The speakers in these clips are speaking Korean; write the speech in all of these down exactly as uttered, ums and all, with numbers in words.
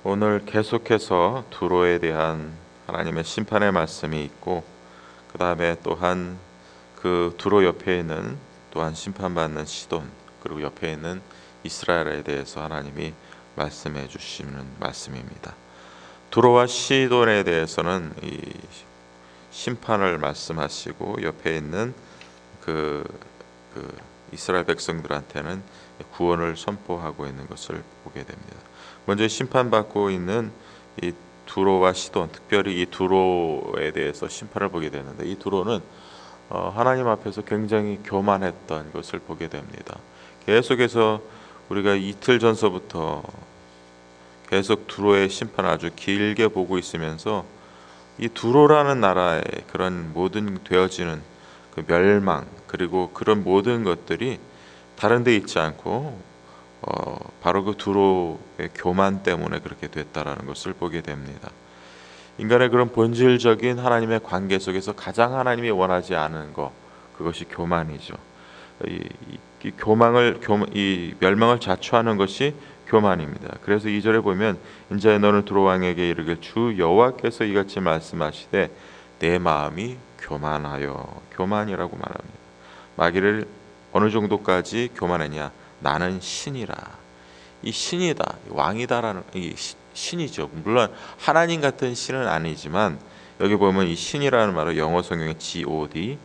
오늘 계속해서 두로에 대한 하나님의 심판의 말씀이 있고, 그 다음에 또한 그 두로 옆에 있는 또한 심판받는 시돈, 그리고 옆에 있는 이스라엘에 대해서 하나님이 말씀해 주시는 말씀입니다. 두로와 시돈에 대해서는 이 심판을 말씀하시고, 옆에 있는 그, 그 이스라엘 백성들한테는 구원을 선포하고 있는 것을 보게 됩니다. 먼저 심판받고 있는 이 두로와 시돈, 특별히 이 두로에 대해서 심판을 보게 되는데, 이 두로는 어, 하나님 앞에서 굉장히 교만했던 것을 보게 됩니다. 계속해서 우리가 이틀 전서부터 계속 두로의 심판을 아주 길게 보고 있으면서 이 두로라는 나라의 그런 모든 되어지는 그 멸망, 그리고 그런 모든 것들이 다른 데 있지 않고 어, 바로 그 두로의 교만 때문에 그렇게 됐다라는 것을 보게 됩니다. 인간의 그런 본질적인 하나님의 관계 속에서 가장 하나님이 원하지 않은 것, 그것이 교만이죠. 이, 이, 이 교망을 교, 이 멸망을 자초하는 것이 교만입니다. 그래서 이 절에 보면 인자의 너는 두로 왕에게 이르길 주 여호와께서 이같이 말씀하시되 내 마음이 교만하여, 교만이라고 말합니다. 마귀를 어느 정도까지 교만했냐? 나는 신이라. 이 신이다, 왕이다라는 이 신이죠. 물론 하나님 같은 신은 아니지만 여기 보면 이 신이라는 말은 영어 성경에 God,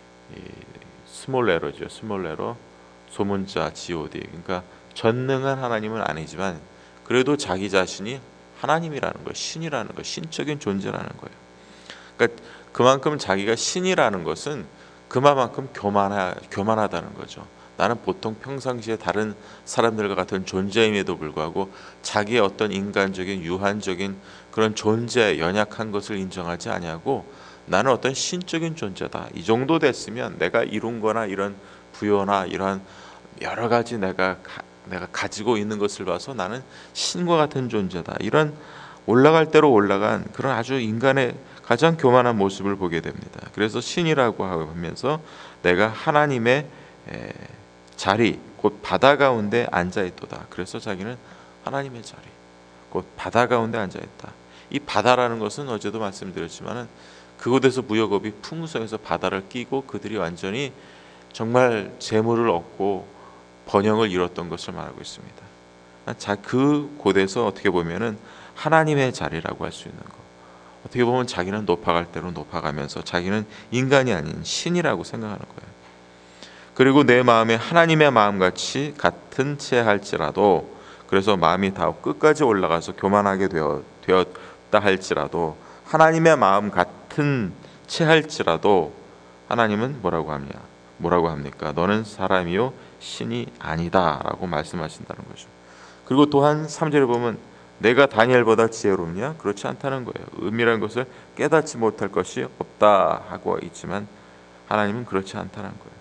스몰 레터죠. 스몰 레터, 소문자 God. 그러니까 전능한 하나님은 아니지만 그래도 자기 자신이 하나님이라는 거예요. 신이라는 거예요. 신적인 존재라는 거예요. 그러니까 그만큼 자기가 신이라는 것은 그만큼 교만하, 교만하다는 거죠. 나는 보통 평상시에 다른 사람들과 같은 존재임에도 불구하고 자기의 어떤 인간적인 유한적인 그런 존재, 연약한 것을 인정하지 아니하고 나는 어떤 신적인 존재다. 이 정도 됐으면 내가 이룬 거나 이런 부여나 이러한 여러 가지 내가 가, 내가 가지고 있는 것을 봐서 나는 신과 같은 존재다. 이런 올라갈 대로 올라간 그런 아주 인간의 가장 교만한 모습을 보게 됩니다. 그래서 신이라고 하면서 내가 하나님의 에, 자리, 곧 바다 가운데 앉아있도다. 그래서 자기는 하나님의 자리, 곧 바다 가운데 앉아있다. 이 바다라는 것은 어제도 말씀드렸지만 그곳에서 무역업이 풍성해서 바다를 끼고 그들이 완전히 정말 재물을 얻고 번영을 이뤘던 것을 말하고 있습니다. 자, 그 곳에서 어떻게 보면은 하나님의 자리라고 할 수 있는 것. 어떻게 보면 자기는 높아갈 대로 높아가면서 자기는 인간이 아닌 신이라고 생각하는 거예요. 그리고 내 마음에 하나님의 마음같이 같은 채 할지라도, 그래서 마음이 다 끝까지 올라가서 교만하게 되어, 되었다 할지라도 하나님의 마음 같은 채 할지라도 하나님은 뭐라고 하냐? 뭐라고 합니까? 너는 사람이요 신이 아니다라고 말씀하신다는 거죠. 그리고 또한 삼 절에 보면 내가 다니엘보다 지혜롭냐? 그렇지 않다는 거예요. 은밀한 것을 깨닫지 못할 것이 없다 하고 있지만 하나님은 그렇지 않다는 거예요.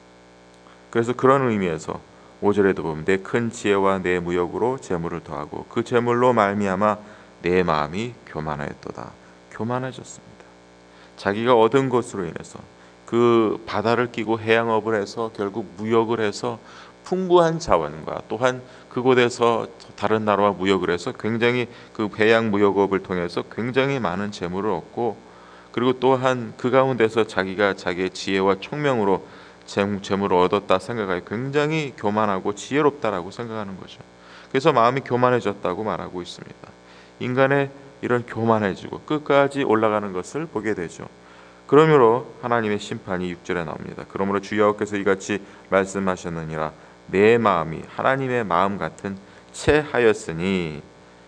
그래서 그런 의미에서 오 절에도 보면 내 큰 지혜와 내 무역으로 재물을 더하고 그 재물로 말미암아 내 마음이 교만하였도다. 교만해졌습니다. 자기가 얻은 것으로 인해서 그 바다를 끼고 해양업을 해서 결국 무역을 해서 풍부한 자원과 또한 그곳에서 다른 나라와 무역을 해서 굉장히 그 해양 무역업을 통해서 굉장히 많은 재물을 얻고, 그리고 또한 그 가운데서 자기가 자기의 지혜와 총명으로 재물을 얻었다 생각하여 굉장히 교만하고 지혜롭다라고 생각하는 거죠. 그래서 마음이 교만해졌다고 말하고 있습니다. 인간의 이런 교만해지고 끝까지 올라가는 것을 보게 되죠. 그러므로 하나님의 심판이 육 절에 나옵니다. 그러므로 주 여호와께서 이같이 말씀하셨느니라 내 마음이 하나님의 마음 같은 채 하였으니,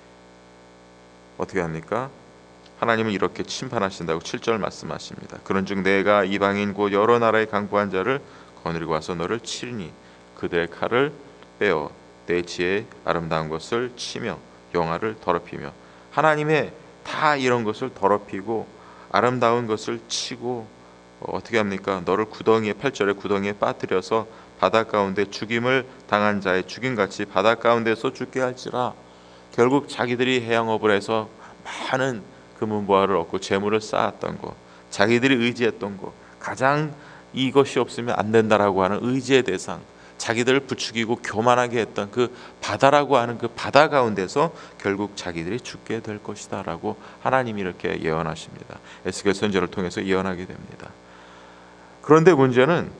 어떻게 합니까? 하나님은 이렇게 심판하신다고 칠 절 말씀하십니다. 그런즉 내가 이방인 곧 여러 나라의 강포한 자를 거느리고 와서 너를 치리니 그들의 칼을 빼어 내 지혜의 아름다운 것을 치며 영화를 더럽히며, 하나님의 다 이런 것을 더럽히고 아름다운 것을 치고 어, 어떻게 합니까? 너를 구덩이에, 팔 절에 구덩이에 빠뜨려서 바다 가운데 죽임을 당한 자의 죽임같이 바다 가운데서 죽게 할지라. 결국 자기들이 해양업을 해서 많은 금은보화를 얻고 재물을 쌓았던 것, 자기들이 의지했던 것, 가장 이것이 없으면 안 된다라고 하는 의지의 대상, 자기들을 부추기고 교만하게 했던 그 바다라고 하는 그 바다 가운데서 결국 자기들이 죽게 될 것이다 라고 하나님이 이렇게 예언하십니다. 에스겔 선지자를 통해서 예언하게 됩니다. 그런데 문제는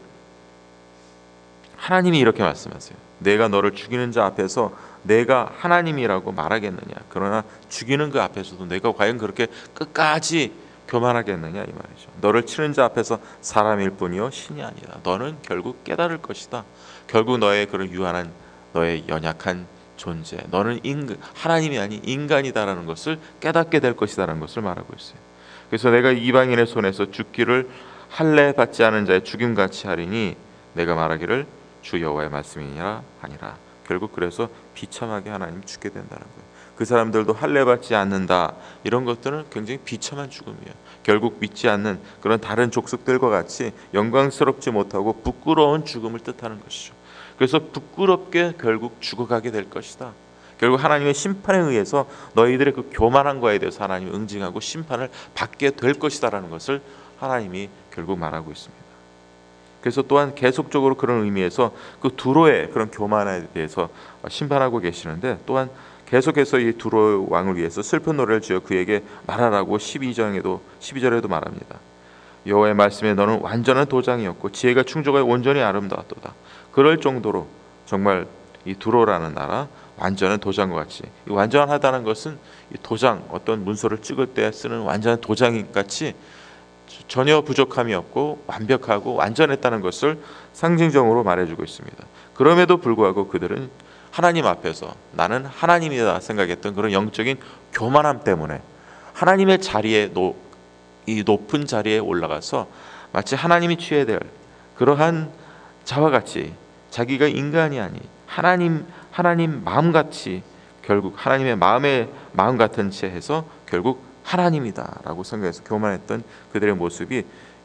하나님이 이렇게 말씀하세요. 내가 너를 죽이는 자 앞에서 내가 하나님이라고 말하겠느냐. 그러나 죽이는 그 앞에서도 내가 과연 그렇게 끝까지 교만하겠느냐 이 말이죠. 너를 치는 자 앞에서 사람일 뿐이요 신이 아니다. 너는 결국 깨달을 것이다. 결국 너의 그런 유한한 너의 연약한 존재, 너는 인간, 하나님이 아닌 인간이다라는 것을 깨닫게 될 것이다라는 것을 말하고 있어요. 그래서 내가 이방인의 손에서 죽기를 할례 받지 않은 자의 죽임같이 하리니 내가 말하기를 주 여호와의 말씀이니라 하니라. 결국 그래서 비참하게 하나님 죽게 된다는 거예요. 그 사람들도 할례 받지 않는다 이런 것들은 굉장히 비참한 죽음이에요. 결국 믿지 않는 그런 다른 족속들과 같이 영광스럽지 못하고 부끄러운 죽음을 뜻하는 것이죠. 그래서 부끄럽게 결국 죽어가게 될 것이다. 결국 하나님의 심판에 의해서 너희들의 그 교만한 거에 대해서 하나님이 응징하고 심판을 받게 될 것이다라는 것을 하나님이 결국 말하고 있습니다. 그래서 또한 계속적으로 그런 의미에서 그 두로의 그런 교만에 대해서 심판하고 계시는데 또한 계속해서 이 두로 왕을 위해서 슬픈 노래를 지어 그에게 말하라고 십이 절에도 십이 절에도 말합니다. 여호와의 말씀에 너는 완전한 도장이었고 지혜가 충족하여 온전히 아름다웠도다. 그럴 정도로 정말 이 두로라는 나라 완전한 도장과 같이, 이 완전하다는 것은 이 도장, 어떤 문서를 찍을 때 쓰는 완전한 도장 같이 전혀 부족함이 없고 완벽하고 완전했다는 것을 상징적으로 말해주고 있습니다. 그럼에도 불구하고 그들은 하나님 앞에서 나는 하나님이다 생각했던 그런 영적인 교만함 때문에 하나님의 자리에 노, 이 높은 자리에 올라가서 마치 하나님이 취해야 될 그러한 자와 같이 자기가 인간이 아닌 하나님 하나님 마음같이 결국 하나님의 마음의 마음 같은 채 해서 결국 하나님이다라고 생각해서 교만했던 그들의 모습이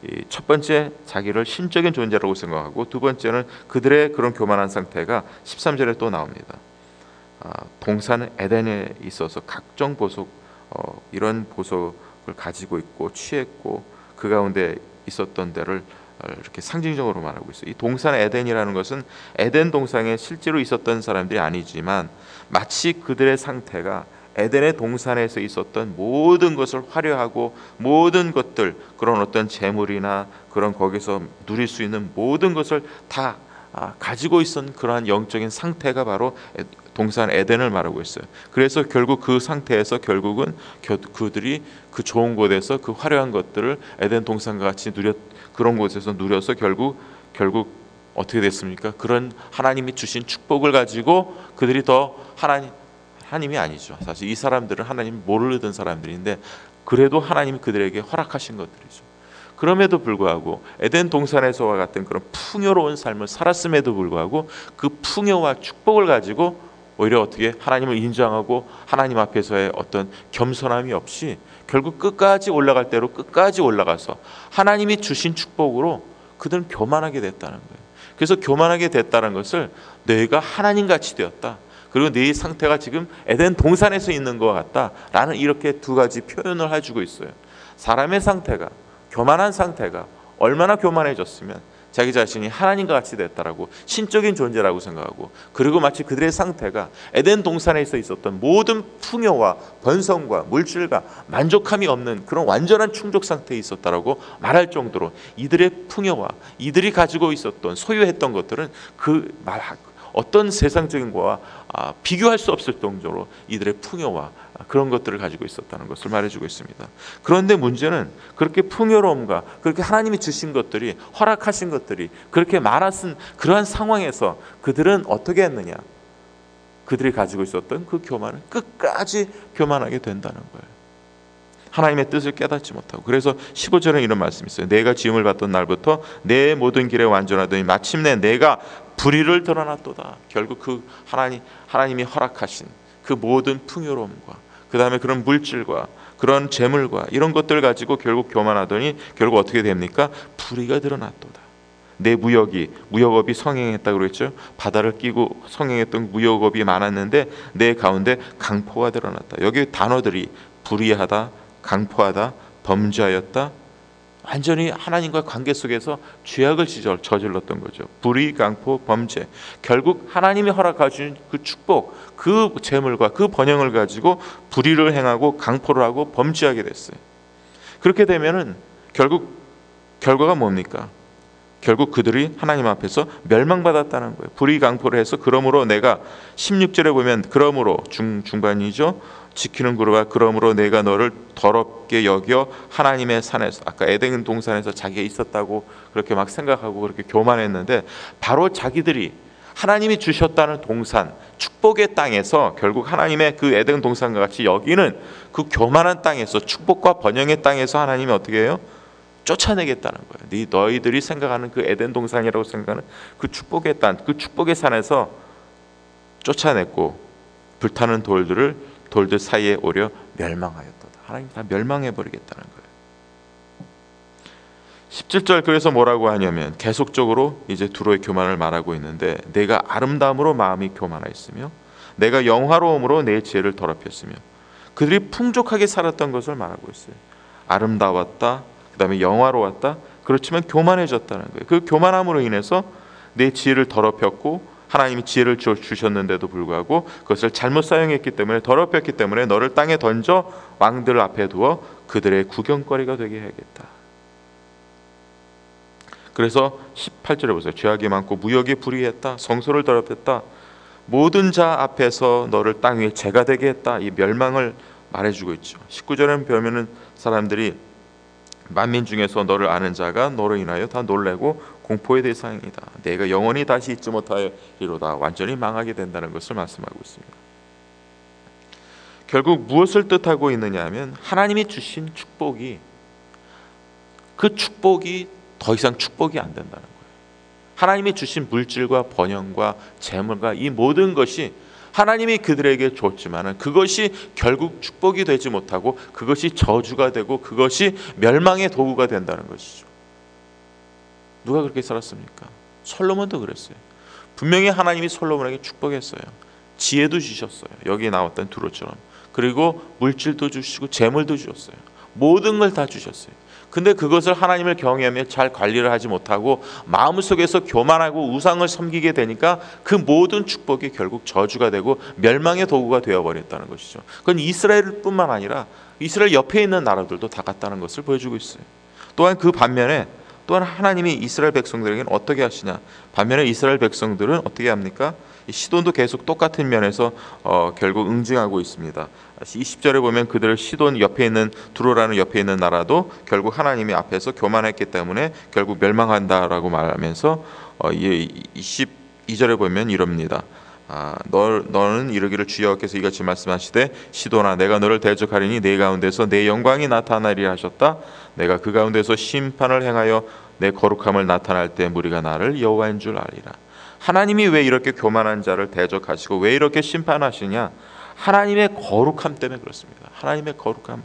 첫 번째 자기를 신적인 존재라고 생각하고 두 번째는 그들의 그런 교만한 상태가 십삼 절에 또 나옵니다. 아, 동산 에덴에 있어서 각종 보석 어, 이런 보석을 가지고 있고 취했고 그 가운데 있었던 데를 이렇게 상징적으로 말하고 있어요. 이 동산 에덴이라는 것은 에덴 동산에 실제로 있었던 사람들이 아니지만 마치 그들의 상태가 에덴의 동산에서 있었던 모든 것을 화려하고 모든 것들 그런 어떤 재물이나 그런 거기서 누릴 수 있는 모든 것을 다 가지고 있었던 그러한 영적인 상태가 바로 동산 에덴을 말하고 있어요. 그래서 결국 그 상태에서 결국은 그들이 그 좋은 곳에서 그 화려한 것들을 에덴 동산과 같이 누렸 그런 곳에서 누려서 결국 결국 어떻게 됐습니까? 그런 하나님이 주신 축복을 가지고 그들이 더 하나님 하나님이 아니죠. 사실 이 사람들은 하나님 모르던 사람들인데 그래도 하나님이 그들에게 허락하신 것들이죠. 그럼에도 불구하고 에덴 동산에서와 같은 그런 풍요로운 삶을 살았음에도 불구하고 그 풍요와 축복을 가지고 오히려 어떻게 하나님을 인정하고 하나님 앞에서의 어떤 겸손함이 없이 결국 끝까지 올라갈 대로 끝까지 올라가서 하나님이 주신 축복으로 그들은 교만하게 됐다는 거예요. 그래서 교만하게 됐다는 것을 내가 하나님같이 되었다. 그리고 네 상태가 지금 에덴 동산에서 있는 것 같다라는 이렇게 두 가지 표현을 해주고 있어요. 사람의 상태가 교만한 상태가 얼마나 교만해졌으면 자기 자신이 하나님과 같이 됐다라고 신적인 존재라고 생각하고 그리고 마치 그들의 상태가 에덴 동산에서 있었던 모든 풍요와 번성과 물질과 만족함이 없는 그런 완전한 충족 상태에 있었다라고 말할 정도로 이들의 풍요와 이들이 가지고 있었던 소유했던 것들은 그 말 어떤 세상적인 거와 비교할 수 없을 정도로 이들의 풍요와 그런 것들을 가지고 있었다는 것을 말해주고 있습니다. 그런데 문제는 그렇게 풍요로움과 그렇게 하나님이 주신 것들이 허락하신 것들이 그렇게 많았은 그러한 상황에서 그들은 어떻게 했느냐? 그들이 가지고 있었던 그 교만은 끝까지 교만하게 된다는 거예요. 하나님의 뜻을 깨닫지 못하고 그래서 십오 절에 이런 말씀이 있어요. 내가 지음을 받던 날부터 내 모든 길에 완전하더니 마침내 내가 불의를 드러났도다. 결국 그 하나님, 하나님이 허락하신 그 모든 풍요로움과 그 다음에 그런 물질과 그런 재물과 이런 것들 가지고 결국 교만하더니 결국 어떻게 됩니까? 불의가 드러났도다. 내 무역이 무역업이 성행했다고 그랬죠. 바다를 끼고 성행했던 무역업이 많았는데 내 가운데 강포가 드러났다. 여기 단어들이 불의하다, 강포하다, 범죄하였다, 완전히 하나님과 관계 속에서 죄악을 저질렀던 거죠. 불의, 강포, 범죄. 결국 하나님이 허락하신 그 축복, 그 재물과 그 번영을 가지고 불의를 행하고 강포를 하고 범죄하게 됐어요. 그렇게 되면은 결국 결과가 뭡니까? 결국 그들이 하나님 앞에서 멸망받았다는 거예요. 불의 강포를 해서 그러므로 내가 십육 절에 보면 그러므로 중, 중반이죠. 지키는 그루가 그러므로 내가 너를 더럽게 여겨 하나님의 산에서, 아까 에덴 동산에서 자기가 있었다고 그렇게 막 생각하고 그렇게 교만했는데, 바로 자기들이 하나님이 주셨다는 동산, 축복의 땅에서 결국 하나님의 그 에덴 동산과 같이 여기는 그 교만한 땅에서, 축복과 번영의 땅에서 하나님이 어떻게 해요? 쫓아내겠다는 거예요. 네 너희들이 생각하는 그 에덴 동산이라고 생각하는 그 축복의 땅, 그 축복의 산에서 쫓아냈고 불타는 돌들을 돌들 사이에 오려 멸망하였다. 하나님 다 멸망해 버리겠다는 거예요. 십칠 절 그래서 뭐라고 하냐면 계속적으로 이제 두로의 교만을 말하고 있는데, 내가 아름다움으로 마음이 교만하였으며 내가 영화로움으로 내 지혜를 더럽혔으며, 그들이 풍족하게 살았던 것을 말하고 있어요. 아름다웠다, 그 다음에 영화로웠다. 그렇지만 교만해졌다는 거예요. 그 교만함으로 인해서 내 지혜를 더럽혔고, 하나님이 지혜를 주셨는데도 불구하고 그것을 잘못 사용했기 때문에, 더럽혔기 때문에 너를 땅에 던져 왕들 앞에 두어 그들의 구경거리가 되게 해야겠다. 그래서 십팔 절에 보세요. 죄악이 많고 무역이 불의했다. 성소를 더럽혔다. 모든 자 앞에서 너를 땅 위에 재가 되게 했다. 이 멸망을 말해주고 있죠. 십구 절에는 보면은 사람들이 만민 중에서 너를 아는 자가 너로 인하여 다 놀래고 공포의 대상이다. 내가 영원히 다시 잊지 못하리로다. 완전히 망하게 된다는 것을 말씀하고 있습니다. 결국 무엇을 뜻하고 있느냐 하면, 하나님이 주신 축복이, 그 축복이 더 이상 축복이 안 된다는 거예요. 하나님이 주신 물질과 번영과 재물과 이 모든 것이 하나님이 그들에게 줬지만은 그것이 결국 축복이 되지 못하고 그것이 저주가 되고 그것이 멸망의 도구가 된다는 것이죠. 누가 그렇게 살았습니까? 솔로몬도 그랬어요. 분명히 하나님이 솔로몬에게 축복했어요. 지혜도 주셨어요. 여기 나왔던 두로처럼. 그리고 물질도 주시고 재물도 주셨어요. 모든 걸 다 주셨어요. 근데 그것을 하나님을 경외하며 잘 관리를 하지 못하고 마음속에서 교만하고 우상을 섬기게 되니까 그 모든 축복이 결국 저주가 되고 멸망의 도구가 되어버렸다는 것이죠. 그건 이스라엘뿐만 아니라 이스라엘 옆에 있는 나라들도 다 같다는 것을 보여주고 있어요. 또한 그 반면에 또한 하나님이 이스라엘 백성들에게는 어떻게 하시냐, 반면에 이스라엘 백성들은 어떻게 합니까? 시돈도 계속 똑같은 면에서 어, 결국 응징하고 있습니다. 이십 절에 보면 그들을 시돈 옆에 있는 두로라는 옆에 있는 나라도 결국 하나님이 앞에서 교만했기 때문에 결국 멸망한다라고 말하면서 어, 이십이 절에 보면 이럽니다. 아, 너, 너는 이르기를 주여 께서 이같이 말씀하시되 시돈아 내가 너를 대적하리니 네 가운데서 내 영광이 나타나리라 하셨다. 내가 그 가운데서 심판을 행하여 내 거룩함을 나타날 때 무리가 나를 여호와인 줄 알리라. 하나님이 왜 이렇게 교만한 자를 대적하시고 왜 이렇게 심판하시냐? 하나님의 거룩함 때문에 그렇습니다. 하나님의 거룩함,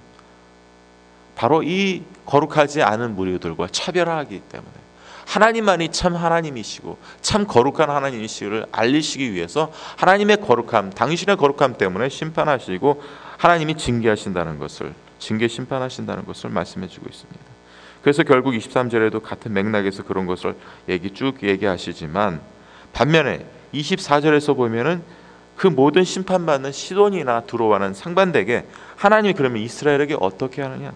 바로 이 거룩하지 않은 무리들과 차별화하기 때문에 하나님만이 참 하나님이시고 참 거룩한 하나님이시를 알리시기 위해서 하나님의 거룩함, 당신의 거룩함 때문에 심판하시고 하나님이 징계하신다는 것을, 징계 심판하신다는 것을 말씀해 주고 있습니다. 그래서 결국 이십삼 절에도 같은 맥락에서 그런 것을 얘기 쭉 얘기하시지만, 반면에 이십사 절에서 보면은 그 모든 심판받는 시돈이나 두로와는 상반되게 하나님이 그러면 이스라엘에게 어떻게 하느냐,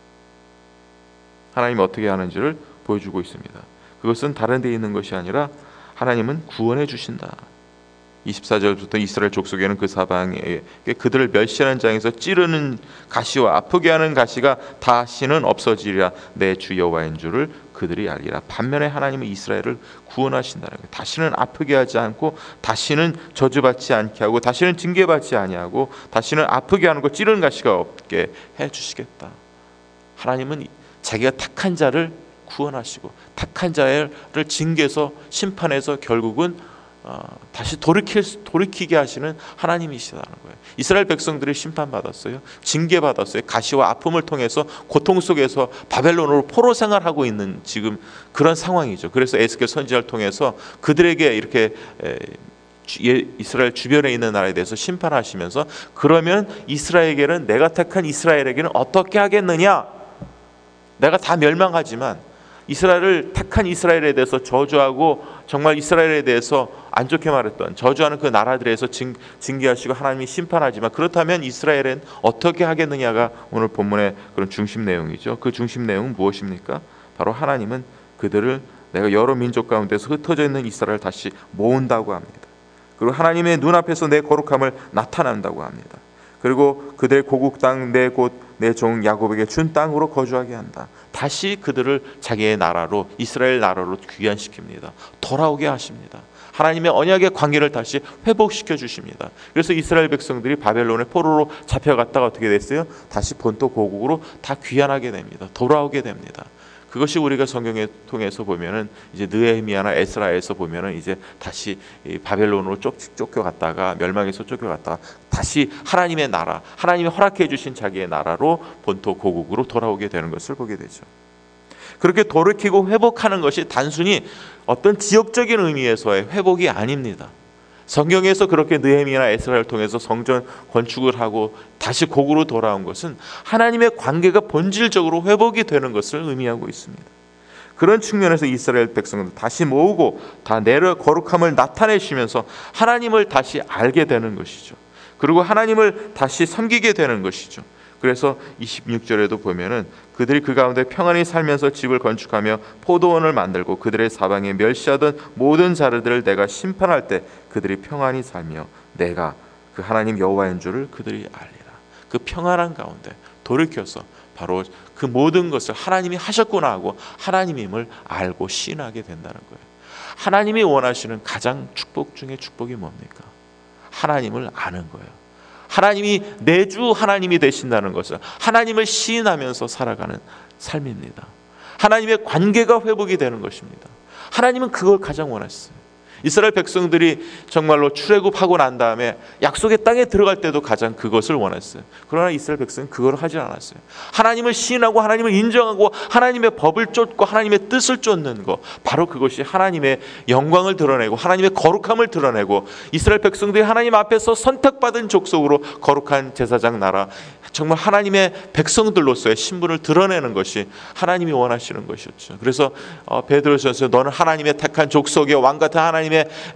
하나님이 어떻게 하는지를 보여주고 있습니다. 그것은 다른 데 있는 것이 아니라 하나님은 구원해 주신다. 이십사 절부터 이스라엘 족속에는 그 사방에 그들을 멸시하는 장에서 찌르는 가시와 아프게 하는 가시가 다시는 없어지리라. 내 주 여호와인 줄을 그들이 알리라. 반면에 하나님은 이스라엘을 구원하신다는 거예요. 다시는 아프게 하지 않고, 다시는 저주받지 않게 하고, 다시는 징계받지 아니하고, 다시는 아프게 하는 것, 찌르는 가시가 없게 해주시겠다. 하나님은 자기가 택한 자를 구원하시고 택한 자를 징계해서 심판해서 결국은 어, 다시 돌이킬, 돌이키게 하시는 하나님이시라는 거예요. 이스라엘 백성들이 심판받았어요. 징계받았어요. 가시와 아픔을 통해서 고통 속에서 바벨론으로 포로 생활하고 있는 지금 그런 상황이죠. 그래서 에스겔 선지자를 통해서 그들에게 이렇게 에, 이스라엘 주변에 있는 나라에 대해서 심판하시면서, 그러면 이스라엘에게는, 내가 택한 이스라엘에게는 어떻게 하겠느냐, 내가 다 멸망하지만 이스라엘을 택한 이스라엘에 대해서 저주하고 정말 이스라엘에 대해서 안 좋게 말했던 저주하는 그 나라들에서 징, 징계하시고 하나님이 심판하지만 그렇다면 이스라엘은 어떻게 하겠느냐가 오늘 본문의 그런 중심 내용이죠. 그 중심 내용은 무엇입니까? 바로 하나님은 그들을 내가 여러 민족 가운데서 흩어져 있는 이스라엘을 다시 모은다고 합니다. 그리고 하나님의 눈앞에서 내 거룩함을 나타낸다고 합니다. 그리고 그들의 고국 땅 내 곳 내 종 야곱에게 준 땅으로 거주하게 한다. 다시 그들을 자기의 나라로 이스라엘 나라로 귀환시킵니다. 돌아오게 하십니다. 하나님의 언약의 관계를 다시 회복시켜 주십니다. 그래서 이스라엘 백성들이 바벨론의 포로로 잡혀갔다가 어떻게 됐어요? 다시 본토 고국으로 다 귀환하게 됩니다. 돌아오게 됩니다. 그것이 우리가 성경에 통해서 보면은 이제 느헤미야나 에스라에서 보면은 이제 다시 바벨론으로 쫓, 쫓겨갔다가 멸망에서 쫓겨갔다가 다시 하나님의 나라, 하나님이 허락해 주신 자기의 나라로 본토 고국으로 돌아오게 되는 것을 보게 되죠. 그렇게 돌이키고 회복하는 것이 단순히 어떤 지역적인 의미에서의 회복이 아닙니다. 성경에서 그렇게 느헤미야나 에스라를 통해서 성전 건축을 하고 다시 고국으로 돌아온 것은 하나님의 관계가 본질적으로 회복이 되는 것을 의미하고 있습니다. 그런 측면에서 이스라엘 백성들 다시 모으고 다 내려 거룩함을 나타내시면서 하나님을 다시 알게 되는 것이죠. 그리고 하나님을 다시 섬기게 되는 것이죠. 그래서 이십육 절에도 보면은 그들이 그 가운데 평안히 살면서 집을 건축하며 포도원을 만들고 그들의 사방에 멸시하던 모든 자들을 내가 심판할 때 그들이 평안히 살며 내가 그 하나님 여호와인 줄을 그들이 알리라. 그 평안한 가운데 돌이켜서 바로 그 모든 것을 하나님이 하셨구나 하고 하나님임을 알고 신하게 된다는 거예요. 하나님이 원하시는 가장 축복 중에 축복이 뭡니까? 하나님을 아는 거예요. 하나님이 내 주 하나님이 되신다는 것을 하나님을 시인하면서 살아가는 삶입니다. 하나님의 관계가 회복이 되는 것입니다. 하나님은 그걸 가장 원하셨어요. 이스라엘 백성들이 정말로 출애굽하고 난 다음에 약속의 땅에 들어갈 때도 가장 그것을 원했어요. 그러나 이스라엘 백성은 그걸 하지 않았어요. 하나님을 시인하고 하나님을 인정하고 하나님의 법을 쫓고 하나님의 뜻을 쫓는 것, 바로 그것이 하나님의 영광을 드러내고 하나님의 거룩함을 드러내고 이스라엘 백성들이 하나님 앞에서 선택받은 족속으로 거룩한 제사장 나라, 정말 하나님의 백성들로서의 신분을 드러내는 것이 하나님이 원하시는 것이었죠. 그래서 베드로전서에 너는 하나님의 택한 족속의 왕 같은 하나님의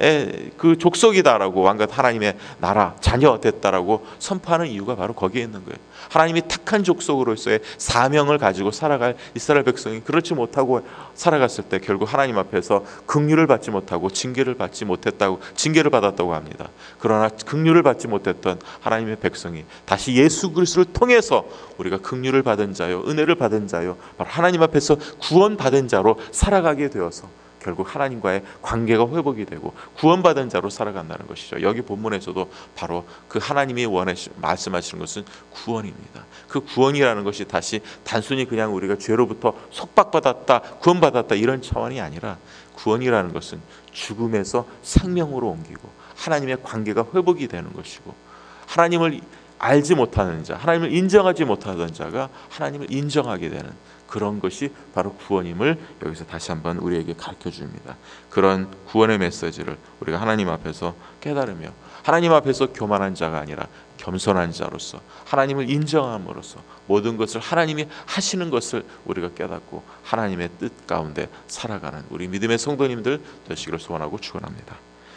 그 족속이다라고, 왕 같은 하나님의 나라 자녀 됐다라고 선포하는 이유가 바로 거기에 있는 거예요. 하나님이 택한 족속으로서의 사명을 가지고 살아갈 이스라엘 백성이 그렇지 못하고 살아갔을 때 결국 하나님 앞에서 긍휼을 받지 못하고 징계를 받지 못했다고, 징계를 받았다고 합니다. 그러나 긍휼을 받지 못했던 하나님의 백성이 다시 예수 그리스도를 통해서 우리가 긍휼을 받은 자요, 은혜를 받은 자요, 바로 하나님 앞에서 구원받은 자로 살아가게 되어서 결국 하나님과의 관계가 회복이 되고 구원받은 자로 살아간다는 것이죠. 여기 본문에서도 바로 그 하나님이 원하시, 말씀하시는 것은 구원입니다. 그 구원이라는 것이 다시 단순히 그냥 우리가 죄로부터 속박받았다, 구원받았다 이런 차원이 아니라, 구원이라는 것은 죽음에서 생명으로 옮기고 하나님의 관계가 회복이 되는 것이고, 하나님을 알지 못하는 자, 하나님을 인정하지 못하던 자가 하나님을 인정하게 되는 그런 것이 바로 구원임을 여기서 다시 한번 우리에게 가르쳐 줍니다. 그런 구원의 메시지를 우리가 하나님 앞에서 깨달으며 하나님 앞에서 교만한 자가 아니라 겸손한 자로서 하나님을 인정함으로써 모든 것을 하나님이 하시는 것을 우리가 깨닫고 하나님의 뜻 가운데 살아가는 우리 믿음의 성도님들 되시기를 소원하고 축원합니다.